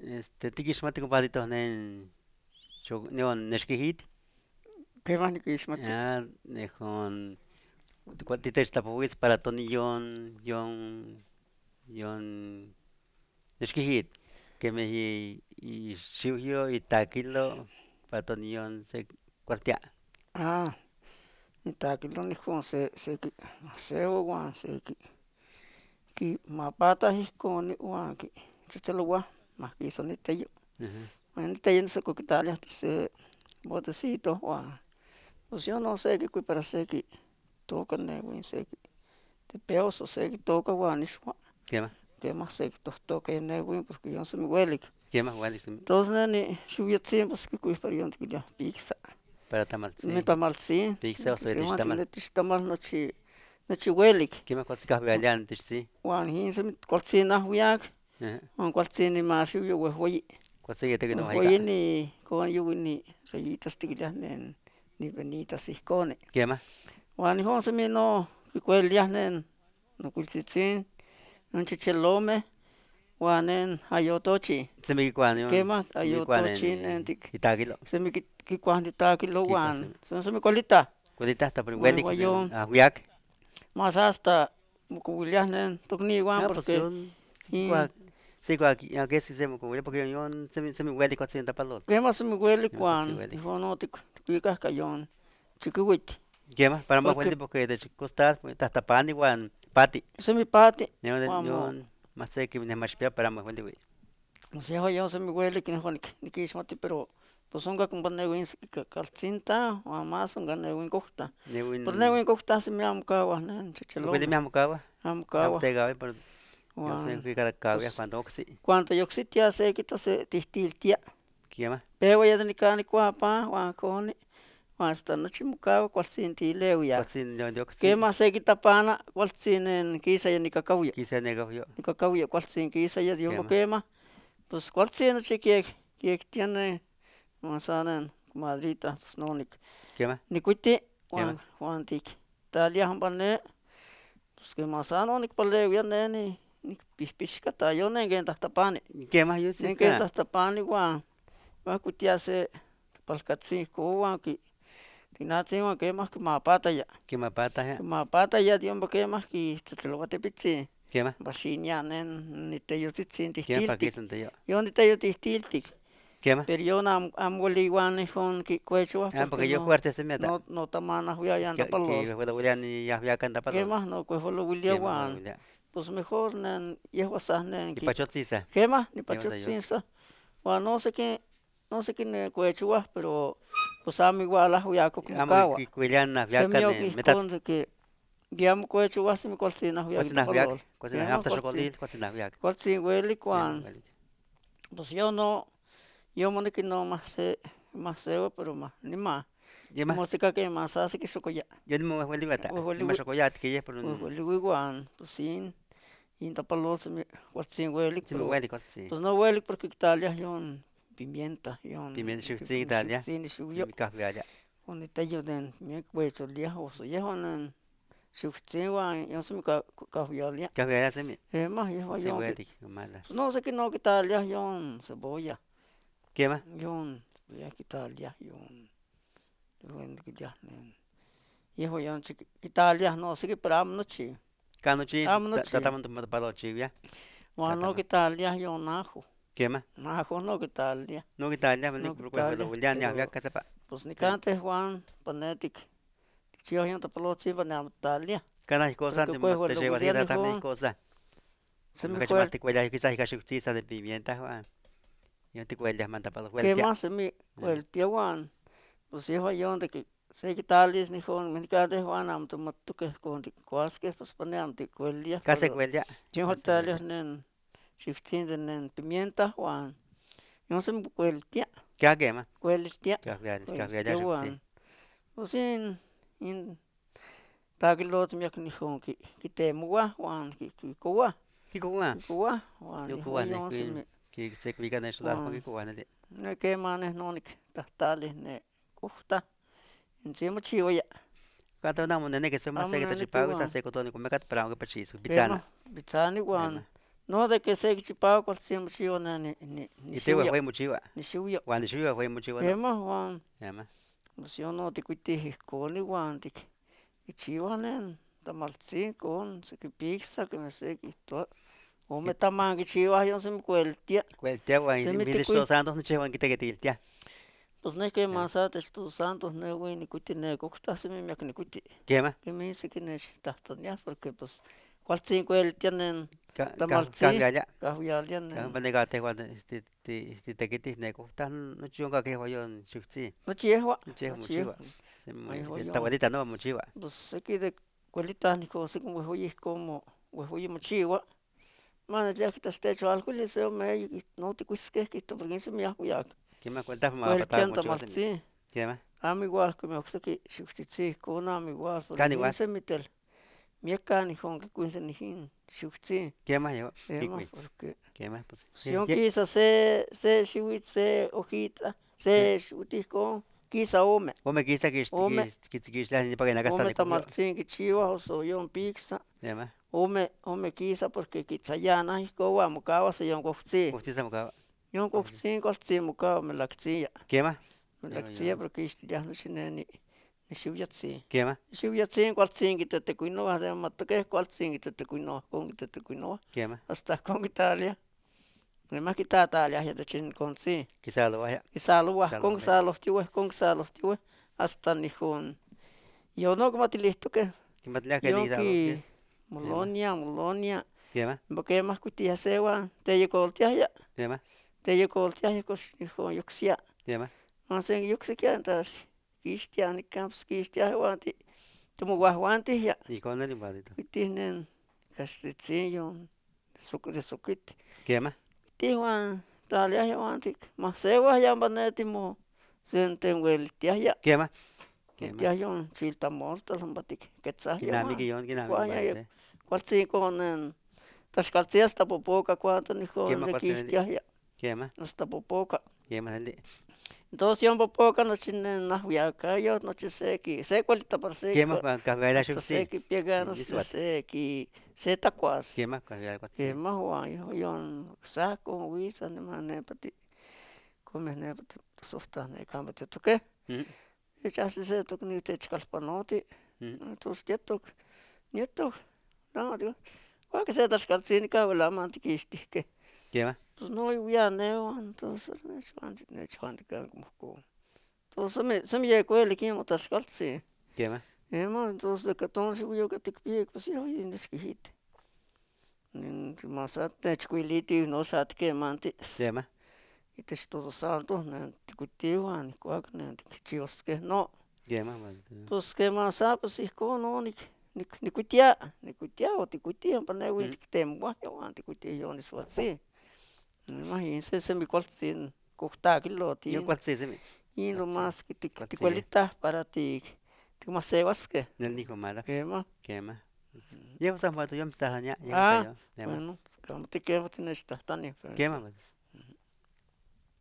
Tikixmati compadrito neon nexquihit. Quemah niquixmati. Nejon titechtlapouis para Tony yon nexquihit. Quemeh ixiuyo, itakilo, para Tony yon se cualtia. Nitakilo nihcon seua uan mapatah ihcon uan tzitzilouah mahquisa niteyo. Uan niteyo secoquitaliah itich se botecito uan pos yon non sequicui para sequitoca neuin sequitepeos o sequitoca uan ixua. Quemah. Quemah sequitohtoca neuin porque yon semi uelic. Quemah uelik semi. Tos neh xiuyotzin pos quicui para yon tiquiliah picsa. Para tamaltzin. Tamaltzin. Picsa o soetixtamal. Tixtamal nochi uelic. Quemah cualtzin cahvialia tichtzin. Uan yin semi cualtzin ahuiac, uan cualtzin nimaxiuyo uehueyi. Cualtzin yetequi Uehueyi nomahica. icon yuwi rayitas tiquiliah nivenitas ihconi. Quemah. Uan ijón semi no quicueliliah nocuiltzitzin, non chichelomeh, uan ayotochi. Semi quicua Quemah semi quicua ayotochi itakilo. semi quicuah nitakilo Quicua uan semi cualitah. Cualitah pero Uan uelik yon ahuiac. mas hasta mocouiliah tocniuan Pues porque yon sicua quesqui semi mocouilia porque yon semi uelik cualtzin tapalotl. quemah semi uelic Quemah cualtzin uan uelik. ijón no ticuicah ca yon chiquiuitl. Quemah para más Porque uelti porque techcostas tahtapani uan pati. semi pati uan Yon más sequi nemachpia para más uelti ui. Pos yehua yon semi uelic nehuan niquixmati pero pos oncan compa neuin caltzintah uan más oncan neuin couhtah. Pero neuin couhtah semi amo cauah chichelomeh. Ueli amo cauah. Amo Amo cauah. tecaui pero yon Uan sequicacaviah cuando ocsi. cuando yocsitiah sequita tihtiltia. Quemah. Peua ya de nicah cuapah uan coni uan hasta nochi mocaua cualtzin tileuia. Cualtzin yon ocsi. Quemah sequitapana cualtzin quisa nicacauia. Quisa necauyo. Nicacauia cualtzin quisaya Dios Quemah. quemah pos cualtzin nochi quiectia uan san comadrita pos no Quemah. nicuiti Quemah. uan tictlaliah ompa ne pos quemah san non nicpaleuia nicpihpixcata yon ken tahtapani. Quemah yon Ken sicah. tahtapani uan cuitia se palcatzin ihcon uan tinatzin uan quemah quimapataya. Quimapatah. Quimapataya de ompa quemah quitzetzeloua tepitzin Quemah. ompa xinia niteyotzitzin Quemah para tihtiltic. quisa teyo. Yon niteyo tihtiltic. Quemah. Pero yon amo ueli igual ijón quicuechouah Porque yo fuerte se meta. no tamanahuyaya tapalol. Huehuelia ni yahviacan tapalol. Quemah no cuehuelouilia uan pos mejor yehua sa Ipachotzisa. quemah nipachotzin sa uan no sequi cuechouah pero pos amo igual ahwiaco como Amo caua. quicuilia Semi nahviacan oc metat. ihcon de que amo cuechouah semi cualtzin ahwiac Cualtzin nahviac. tapalol. Cualtzin Quemah amo xocolil, cualtzin nahviac. cualtzin uelic uan Uelik. pos yon moniqui no mahseua pero nimah. Yemah. Mosticah mas ahsic xocoya. Yo ni mohuelihueta. Uehuelihui. Nimaxocoyat que pero Uehuelihui uan pos in tapalol semi cualtzin uelic semi pero uelik cualtzin. pos no uelic porque quitaliah yon pimienta yon Pimienta xiutzin italia. xiutzin xiuyo. Semi cahvialia. Uan niteyo miec cuecholiah oso yehuan xiutzin uan yon semi cahvialia. Cahvialia semi. Quemah yehua Cualtzin yon uelik. Mala. no sequi no quitaliah yon cebolla. Quemah. Yon quitaliah yon niquiliah yehua yon quitaliah no sequi pero amo nochi. Canochi Amo nochi. tataman tapalochivia. Uan no quitaliah yon ajo. Quemah. Ajo no quitaliah. No quitalia, No no quitalia, huehuelia ni pero ahviac sepa. pos nicanteh Juan panetic ticchiuah yon tapalotzin pa amo taliah. Cada cosa Pero te cuehuelouilia lleva también nijón cosa. semi Me cuel cacho cuella quizás hija xiutzisa de pimienta Juan. Yo te cuella man tapalo quemah semi cueltia uan pos yehua yon de que se quitalis nijón nicanteh Juan amo tomatokeh con ticuasqueh pos pa amo ticueliah. Casi cuella. Yehua taliah xiutzin de pimienta uan yon semi cueltia. ¿Qué quema? Cueltia. Cahvialia uan pos in taquilotl miac nijón quitemouah uan quicouah. Kikuan. Quicouah uan Yo yehua kuan yon semi que se cuica en el lado que kuan de. quemah no nictahtalih couhtah encima chioya. Cuando andamos nene que soy más Amo seca nene de chipago igual. esa seco todo ni come cat para que pachizo. Quemah Pichana. bitzani uan No, de que se chipao cualquier mochiwa ni Ite xiuyo, fue mochiwa. ni xiuyo. Cuando chiva fue mochiwa no. Ema Juan, Llama. pues yo no te cuite con igual, y chivanen, tamalci con, se que pizza, que me sé que todo. O me taman que chiva, yo se me cueltia, Cuel te agua se y me te mide cuite. estos santos no chevan que te tiltia. Pues no es que más antes tus santos no güey ni cuite ne costa se me que ni cuite. Quema. Que me dice que necesitas ya porque pues cual cinco el tienen tamalci, Kahviaja. cahuialian. Vanegate cuando te quitis nego. Tan no chunga que vayan chuchi. No chihua, No chevan no chihua. mochiwa. Se Ahí me voy esta yo. guadita no mochiwa. Pues aquí de cuelita ni como se como huevoy como huevoy mochihua. Mana ya que te has hecho algo le deseo me no te cuisques que esto porque se me ha cuidado. Quema cuenta más Cuel patada tienta mochiwa se me. malci. Quema. A mi igual que me gusta que xuxtitzi con a mi igual porque Can ni igual. se metel. Mi acá ni con que cuente ni hin xuxtzi. Quema yo. Ema Kikui. porque Quema pues. si on quizá se xihuit se hojita se xutisco quizá O me quisa que ome la ni para que na casa ome de cogió. tamaltzin que chiva o so yon pizza. Quema. Ome quizá porque quizá ya na hico wa mukawa se yon goxi. Usted se mocaba. Yon goxi golzi mukawa me lakzia. Quema. Me Yo lakzia yo. porque isti ya no shine ni xiuyatzi. Quema. Xiuyatzi golzi que te cuino de matoke golzi que te cuino con que te cuino. Quema. Hasta con Italia. Me más quita Italia ya te chin con sí. Quizá lo vaya. Isaluwa Quizá lo con vaya. salos tiwe hasta ni hun. Yo no como te listo que Que matla que yo quizá lo que. que Molonia. Quema. Porque más cutia sewa te yo coltia ya. Quema. Te yo coltia ya cos hijo yuxia. Quema. Más en yuxia entonces. Cristian camps Cristian wanti. Como guajuanti ya. Y con el invadito. Tienen castillo de soquite. Quema. Tijuan talia ya wanti. Más sewa ya banetimo. Senten wel tia ya. Quema. Quema. Tia yon chilta morta lambatik. Quetzah ya. Kinami que yo, kinami que Cualzi con Tascalzi hasta popoca cuánto ni con Quema de cuatro. Cristian ya. Quema. Hasta popoca. Quema el. Entonces yo popoca no chinen na huyaca yo no chiseki. Se cualita para Quema seco. con café Hasta seki piegana Ni suat. seki. Se tacuas. Quema café cuatro. Que más guay yo saco huisa ni mané pati. Come ne pati softa ne cambate toque. Echase se toque ni te chcalpanoti. Entonces nieto. No, digo. Que se tascalzi ka wala mantikisti que. Quema. Pues no ya neo entonces ne chwanti ka como. Entonces se me llegó el equipo tascalzi. Quema. Entonces de 14 yo que te pide pues yo y desquijite. Más te chcuiliti no sat que manti. Quema. Y te todos santos ne te cultivan cuac ne chivos que no. Quema. Pues que más pues hijo no ni cuitia o te cuitian para no te tembo yo antes cuitia yo ni suatsi. Imagínense se me cualcin cocta kilo ti. Yo cuatro se me. Y lo más que te cualita para ti. Te más sebas que. Nel dijo mala. Quema. Quema. Llevo san muerto yo me está dañando. Ah, bueno, como te quedas en esta tania. Quema.